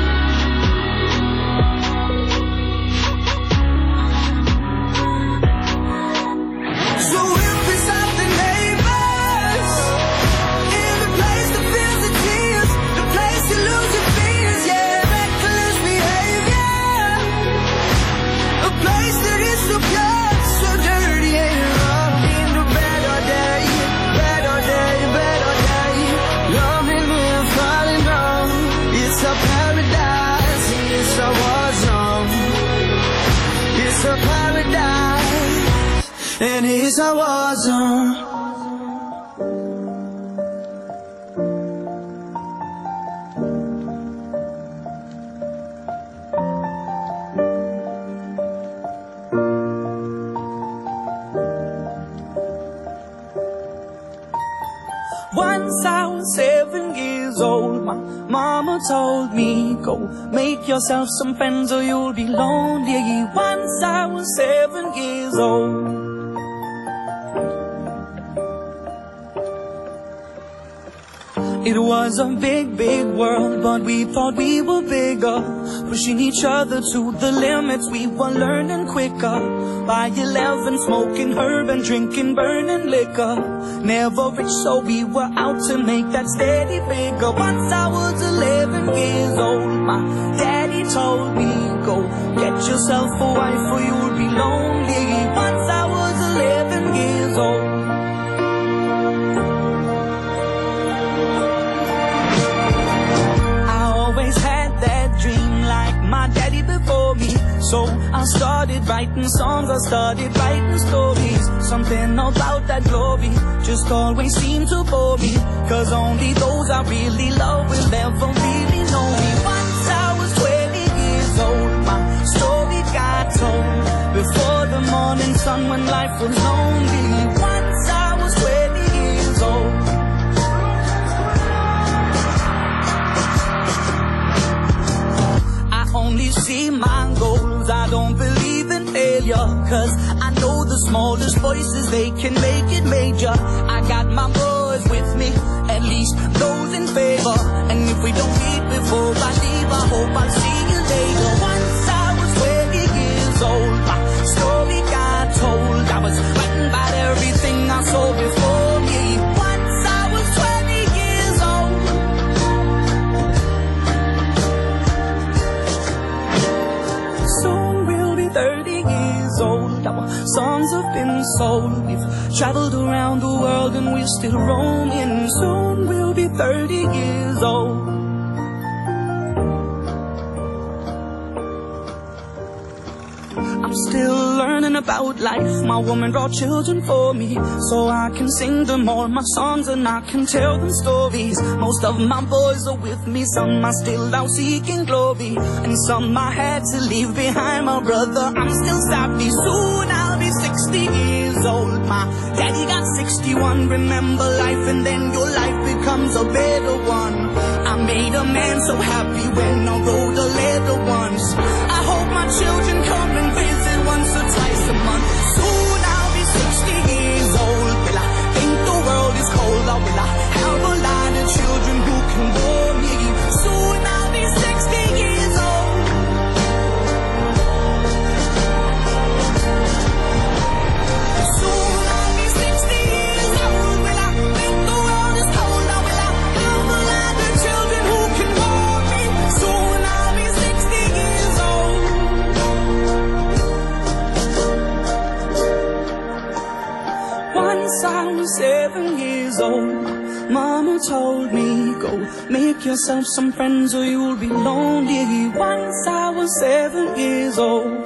war zone. So we'll piss off the neighbors, in the place that feels the tears, the place you lose your fears, yeah, reckless behavior. A place that is so pure, so dirty and wrong. In the better day, better day, better day. Loving and falling on. It's a paradise and it's a war zone. It's a paradise and it's a war zone. Once I was 7 years old, my mama told me, go make yourself some friends or you'll be lonely. Once I was 7 years old. It was a big, big world, but we thought we were bigger, pushing each other to the limits. We were learning quicker. By 11, smoking herb and drinking burning liquor. Never rich, so we were out to make that steady figure. Once I was 11 years old, my daddy told me, go get yourself a wife or you'll be lonely. Once I was 11 years old. My daddy before me, so I started writing songs, I started writing stories. Something about that glory just always seemed to bore me, cause only those I really love will ever really know me. Once I was 20 years old, my story got told before the morning sun when life was lonely. Once I was 20 years old. Only see my goals, I don't believe in failure, cause I know the smallest voices, they can make it major. I got my boys with me, at least those in favor. And if we don't meet before I leave, I hope I'll see you later. Once I was 20 years old, my story got told. I was writing about everything I saw before me. Once I was 20 years old. Soon we'll be 30 years old. Our songs have been sold. We've traveled around the world and we're still roaming. Soon we'll be 30 years old. I'm still learning about life. My woman brought children for me, so I can sing them all my songs and I can tell them stories. Most of my boys are with me, some are still out seeking glory, and some I had to leave behind. My brother, I'm still savvy. Soon I'll be 60 years old. My daddy got 61. Remember life and then your life becomes a better one. I made a man so happy when I wrote a letter once. I hope my children come and visit once or twice a month. Soon I'll be 60 years old. Will I think the world is cold, or will I have a lot of children who can bore me? Soon I'll be 60 years old. Soon I'll be 60 years old. Will I think the world is cold, or will I have a lot of children who can bore me? Soon I'll be 60 years old. Once I was 7 years old, Mama told me, go make yourself some friends or you'll be lonely. Once I was 7 years old.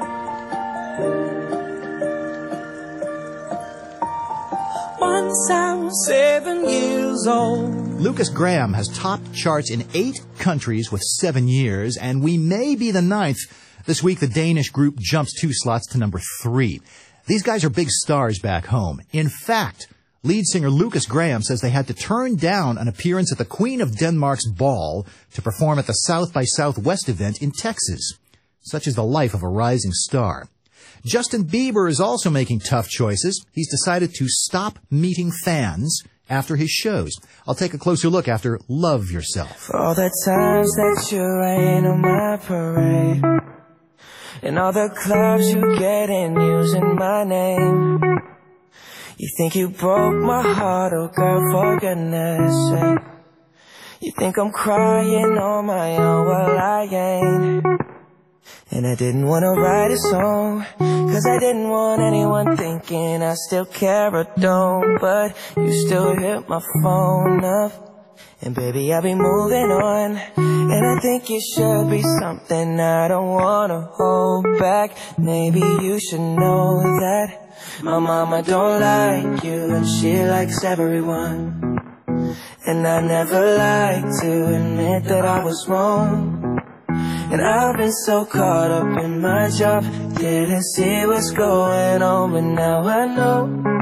Once I was 7 years old. Lucas Graham has topped charts in 8 countries with 7 years, and we may be the 9th. This week, the Danish group jumps 2 slots to number 3. These guys are big stars back home. In fact, lead singer Lucas Graham says they had to turn down an appearance at the Queen of Denmark's ball to perform at the South by Southwest event in Texas. Such is the life of a rising star. Justin Bieber is also making tough choices. He's decided to stop meeting fans after his shows. I'll take a closer look after Love Yourself. For all the times that you rain on my parade, and all the clubs you get in using my name. You think you broke my heart, oh girl, for goodness sake. You think I'm crying on my own, well I ain't. And I didn't want to write a song, 'cause I didn't want anyone thinking I still care or don't. But you still hit my phone up, and baby I'll be moving on. And I think it should be something I don't want to hold back. Maybe you should know that my mama don't like you and she likes everyone. And I never like to admit that I was wrong. And I've been so caught up in my job, didn't see what's going on. But now I know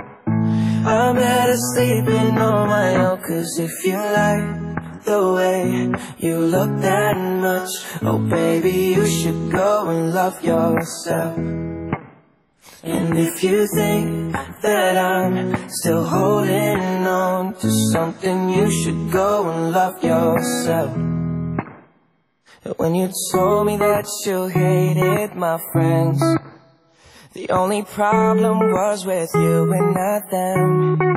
I'm better sleeping on my own. 'Cause if you like the way you look that much, oh baby, you should go and love yourself. And if you think that I'm still holding on to something, you should go and love yourself. When you told me that you hated my friends, the only problem was with you and not them.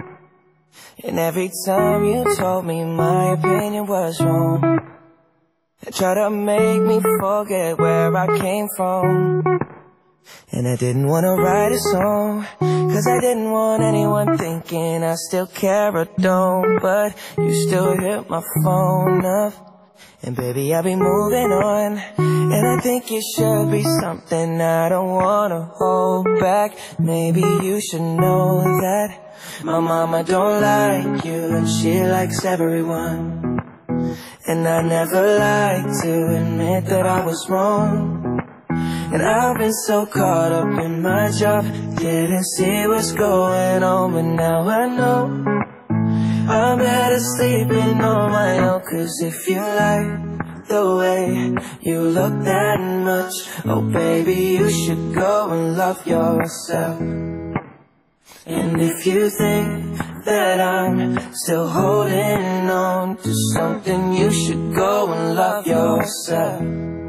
And every time you told me my opinion was wrong, you tried to make me forget where I came from. And I didn't want to write a song, 'cause I didn't want anyone thinking I still care or don't. But you still hit my phone up, and baby I'll be moving on. And I think it should be something I don't want to hold back. Maybe you should know that my mama don't like you and she likes everyone. And I never like to admit that I was wrong. And I've been so caught up in my job, didn't see what's going on. But now I know I'm better sleeping on my own. 'Cause if you like the way you look that much, oh baby, you should go and love yourself. And if you think that I'm still holding on to something, you should go and love yourself.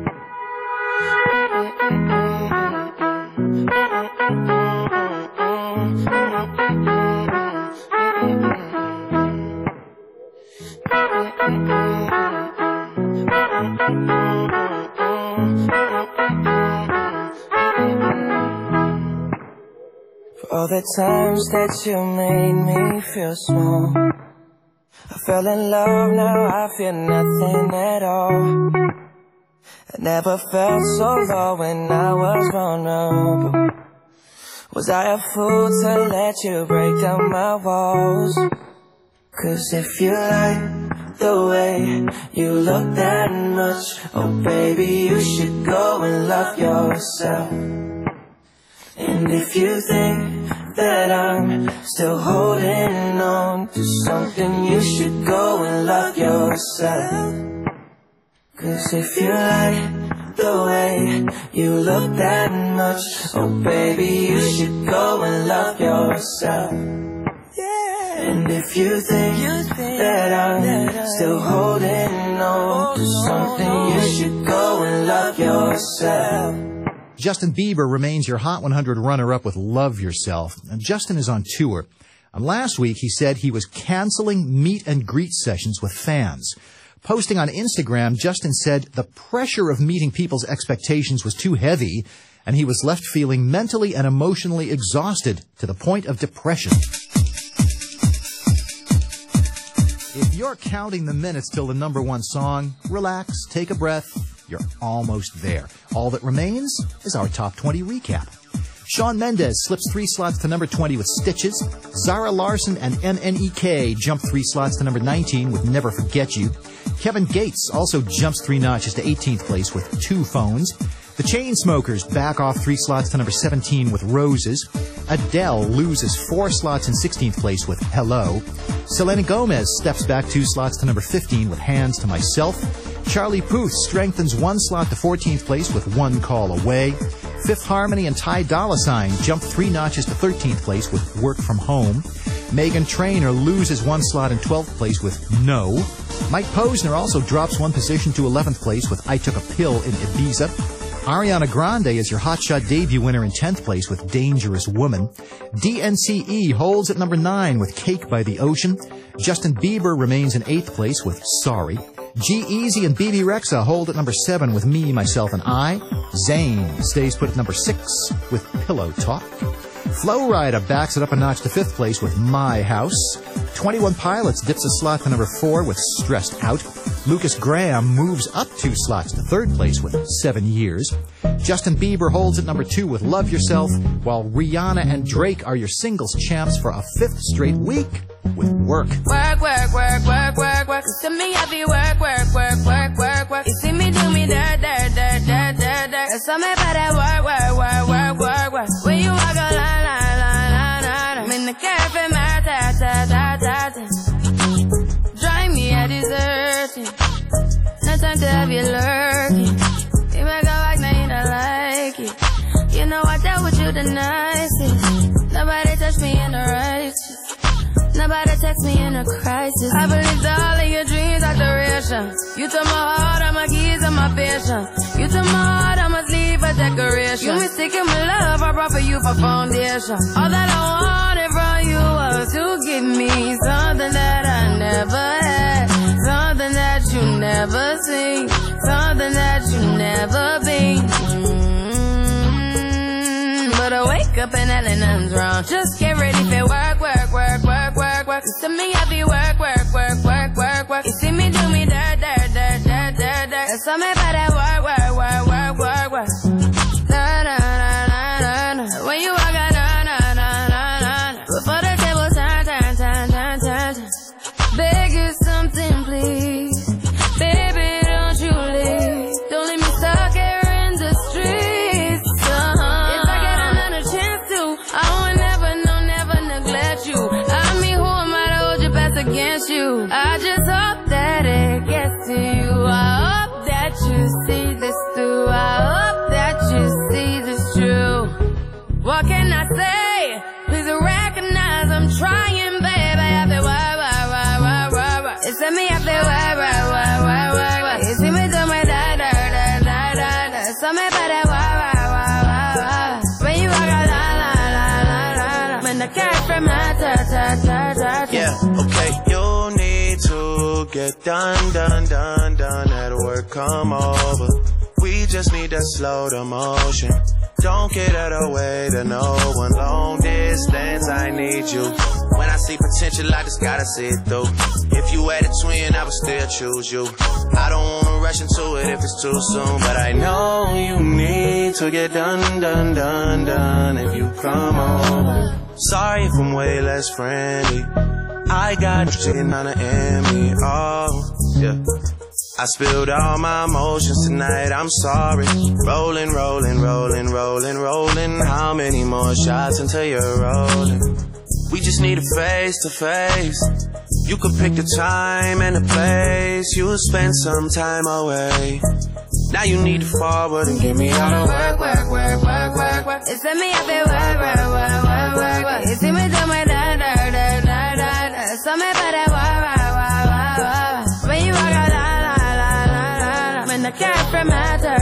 For all the times that you made me feel small, I fell in love, now I feel nothing at all. I never felt so low when I was vulnerable. Was I a fool to let you break down my walls? 'Cause if you like the way you look that much, oh baby, you should go and love yourself. And if you think that I'm still holding on to something, you should go and love yourself. 'Cause if you like the way you look that much, oh baby, you should go and love yourself. And if you think that I'm still holding on to something, you should go and love yourself. Justin Bieber remains your Hot 100 runner-up with Love Yourself. And Justin is on tour. And last week, he said he was canceling meet and greet sessions with fans. Posting on Instagram, Justin said the pressure of meeting people's expectations was too heavy, and he was left feeling mentally and emotionally exhausted to the point of depression. If you're counting the minutes till the number one song, relax, take a breath. You're almost there. All that remains is our top 20 recap. Shawn Mendes slips 3 slots to number 20 with Stitches. Zara Larsson and MNEK jump 3 slots to number 19 with Never Forget You. Kevin Gates also jumps 3 notches to 18th place with Two Phones. The Chainsmokers back off 3 slots to number 17 with Roses. Adele loses 4 slots in 16th place with Hello. Selena Gomez steps back 2 slots to number 15 with Hands to Myself. Charlie Puth strengthens 1 slot to 14th place with One Call Away. Fifth Harmony and Ty Dolla $ign jump 3 notches to 13th place with Work From Home. Meghan Trainor loses 1 slot in 12th place with No. Mike Posner also drops 1 position to 11th place with I Took a Pill in Ibiza. Ariana Grande is your Hotshot debut winner in 10th place with Dangerous Woman. DNCE holds at number 9 with Cake by the Ocean. Justin Bieber remains in 8th place with Sorry. G-Eazy and BB Rexha hold at number 7 with Me, Myself, and I. Zayn stays put at number 6 with Pillow Talk. Flo Rida backs it up a notch to 5th place with My House. 21 Pilots dips a slot to number 4 with Stressed Out. Lucas Graham moves up 2 slots to 3rd place with 7 Years. Justin Bieber holds at number 2 with Love Yourself, while Rihanna and Drake are your singles champs for a 5th straight week with Work. Work, work, work, work, work, work. To me, I be work, work, work, work, work, work. You see me do me dirt, dirt, dirt, dirt, dirt, dirt. There's something about that work, work, work, work, work, work. When you walk a line, line, line, line, line. I'm in the cafe, my ta, ta, ta, ta, ta. Drive me a deserting. No time to have you lurking. You make a like, now you don't like it. You know I dealt with you the nicest. Nobody touched me in the righteous. Nobody text me in a crisis. I believed all of your dreams are duration. You took my heart, all my keys, and my patience. You took my heart, I must leave a decoration. You mistaken my love, I brought for you for foundation. All that I wanted from you was to give me something that I never had, something that you never seen, something that you never been. But I wake up and nothing's wrong. Just get ready for work, work, work, work, work, work. To me, I be work, work, work, work, work, work. You see me do me dirt, dirt, dirt, dirt, dirt, dirt. There's something about that work, work, work, work, work, work. Na, na, na, na, na, na. When you walk out, na, na, na, na, na, na. Before the table turn, turn, turn, turn, turn, turn. Beg you something, please. Baby, don't you leave. Don't leave me stuck here in the streets. I will never, no, never neglect you. I mean, who am I to hold against you? I just hope that it gets to you. I hope that you care for my Yeah, okay. You need to get done at work, come over. We just need to slow the motion. Don't get out of the way to no one. Long distance, I need you. When I see potential, I just gotta see it through. If you had a twin, I would still choose you. I don't wanna rush into it if it's too soon, but I know you need to get done if you come over. Sorry if I'm way less friendly. I got you sitting on the Emmy. Oh, yeah. I spilled all my emotions tonight, I'm sorry. Rolling. How many more shots until you're rolling? We just need a face to face. You could pick the time and the place. You'll spend some time away. Now you need to forward and give me all the work. It's me up there, work. You see me do my da. So me better work. When you walk out, la. When I care for my dirt.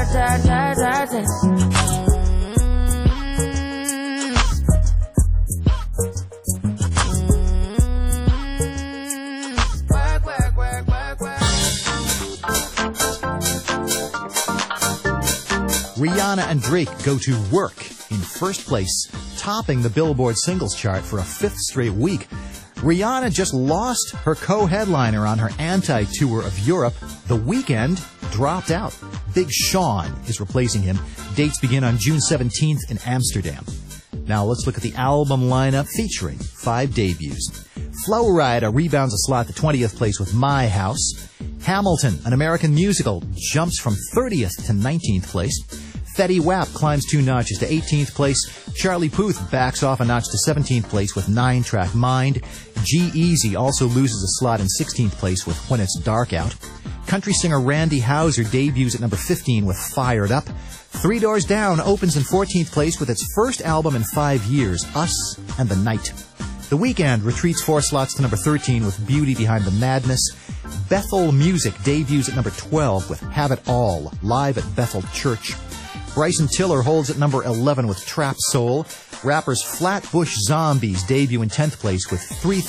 Rihanna and Drake go to Work in first place, topping the Billboard singles chart for a fifth straight week. Rihanna just lost her co-headliner on her anti-tour of Europe. The Weeknd dropped out. Big Sean is replacing him. Dates begin on June 17th in Amsterdam. Now let's look at the album lineup featuring 5 debuts. Flow Rida rebounds a slot to 20th place with My House. Hamilton, an American musical, jumps from 30th to 19th place. Fetty Wap climbs 2 notches to 18th place. Charlie Puth backs off a notch to 17th place with 9-track Mind. G-Eazy also loses a slot in 16th place with When It's Dark Out. Country singer Randy Houser debuts at number 15 with Fired Up. Three Doors Down opens in 14th place with its first album in 5 years, Us and the Night. The Weeknd retreats 4 slots to number 13 with Beauty Behind the Madness. Bethel Music debuts at number 12 with Have It All, live at Bethel Church. Bryson Tiller holds at number 11 with Trap Soul. Rappers Flatbush Zombies debut in 10th place with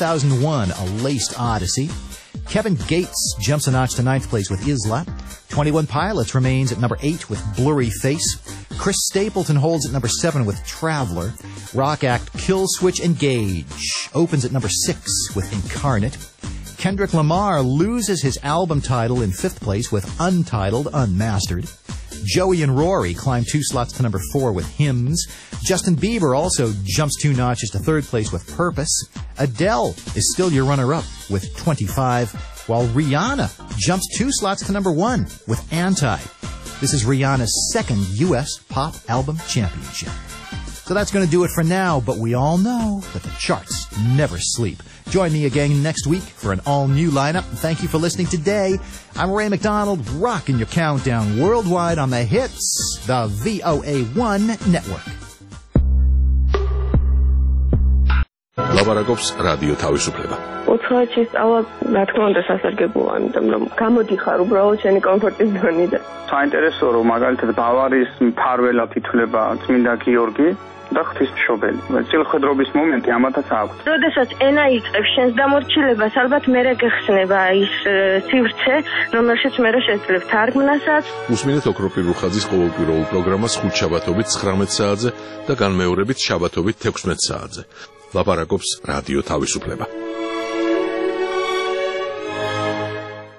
3001, A Laced Odyssey. Kevin Gates jumps a notch to 9th place with Isla. 21 Pilots remains at number 8 with Blurry Face. Chris Stapleton holds at number 7 with Traveler. Rock act Killswitch Engage opens at number 6 with Incarnate. Kendrick Lamar loses his album title in 5th place with Untitled Unmastered. Joey and Rory climb 2 slots to number 4 with Hymns. Justin Bieber also jumps 2 notches to 3rd place with Purpose. Adele is still your runner-up with 25, while Rihanna jumps 2 slots to number 1 with Anti. This is Rihanna's 2nd U.S. Pop Album Championship. So that's going to do it for now, but we all know that the charts never sleep. Join me again next week for an all-new lineup. Thank you for listening today. I'm Ray McDonald, rocking your countdown worldwide on the hits, the VOA1 Network. ლაპარაკობს რადიო თავისუფლება. უცხოეთში სწავლა, რა თქმა უნდა, სასარგებლოა, იმიტომ რომ გამოდიხარ უბრალოდ შენი კომფორტის ზონიდან. საინტერესოა, რომ მაგალითად ბავარიის მფარველად ითვლება წმინდა გიორგი და ღვთისმშობელი. წილხედრობის მომენტი ამათაც აქვს. როდესაც ენა იწყებს შენს დამორჩილებას, ალბათ მერე გეხსნება ის სივრცე, რომელშიც მერე შეძლებ თარგმნასაც. უსმინეთ ოქროპირ რუხაძის ყოველკვირეულ პროგრამას ხუთშაბათობით 19 საათზე და განმეორებით შაბათობით 16 საათზე. ლაპარაკობს რადიო თავისუფლება.